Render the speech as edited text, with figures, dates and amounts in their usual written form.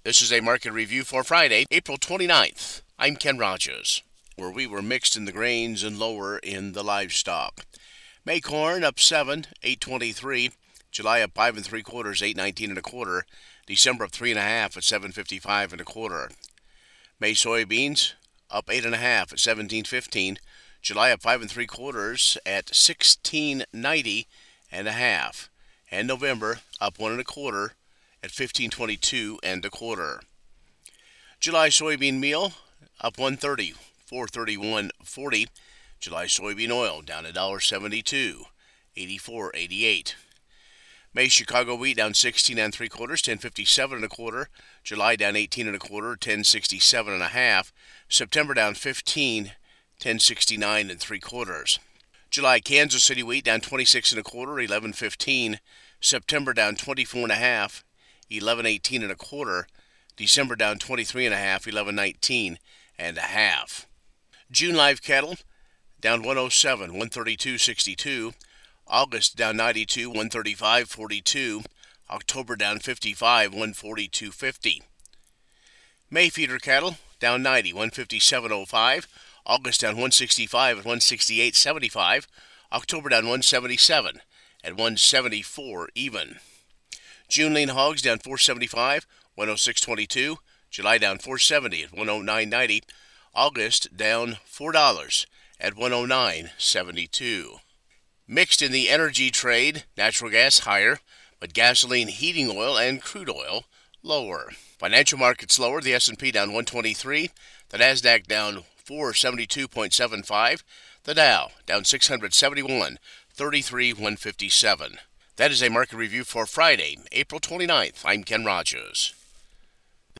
This is a market review for Friday, April 29th. I'm Ken Rogers, where we were mixed in the grains and lower in the livestock. May corn up 7, 8.23. July up 5 3/4, 8.19 1/4. December up 3.5 at 7.55 1/4. May soybeans up 8.5 at 17.15. July up 5 3/4 at 16.90 1/2. And November up 1 1/4 at 15.22 1/4. July soybean meal up 1.30, 4.31.40. July soybean oil down $1.72, 84.88. May Chicago wheat down 16 3/4, 10.57 1/4. July down 18 1/4, 10.67 1/2. September down 15, 10.69 3/4. July Kansas City wheat down 26 1/4, 11.15. September down 24 1/2, 11.18 1/4. December down 23 1/2, 11.19 1/2. June live cattle down 107, 132.62. August down 92, 135.42. October down 55, 142.50. May feeder cattle down 90, 157.05. August down 165 at 168.75. October down 177 at 174 even. June lean hogs down 475, 106.22. July down 470 at 109.90. August down $4 at 109.72. Mixed in the energy trade, natural gas higher, but gasoline, heating oil, and crude oil lower. Financial markets lower, the S&P down 123, the NASDAQ down 472.75, the Dow down 671, 33,157. That is a market review for Friday, April 29th. I'm Ken Rogers.